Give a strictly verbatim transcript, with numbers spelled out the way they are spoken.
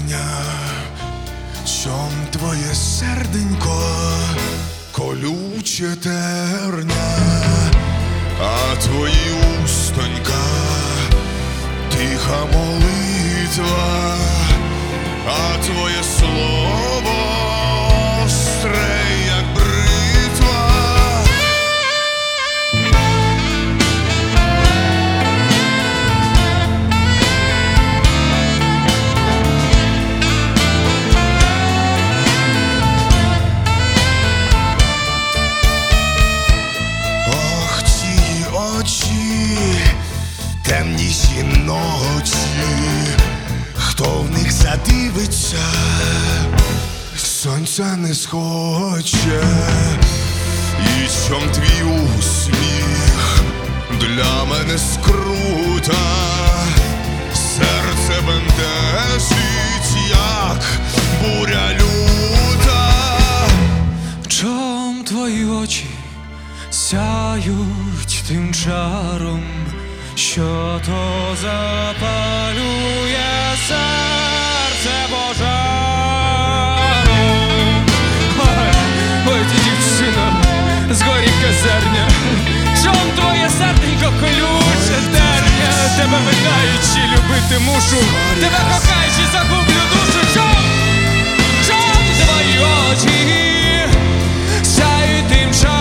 терня, чом твоє серденько колюче терня, а твої устонька тиха молитва, а твоє слово остре, як бритва. Ох, ці очі, темніші ночі, хто в них задивиться, сонця не схоче. І чом твій усміх для мене скрута, серце бентежить, як буря люта. Чом твої очі сяють тим чаром, що то запалює серце пожаром? Ой, ой, ти, дівчино, з горіхка зерня, чом твоє серденько колюче терня? Тебе минаючи любити мушу, тебе кохаючи загублю душу. Чом, чом твої очі сяють тим чаром,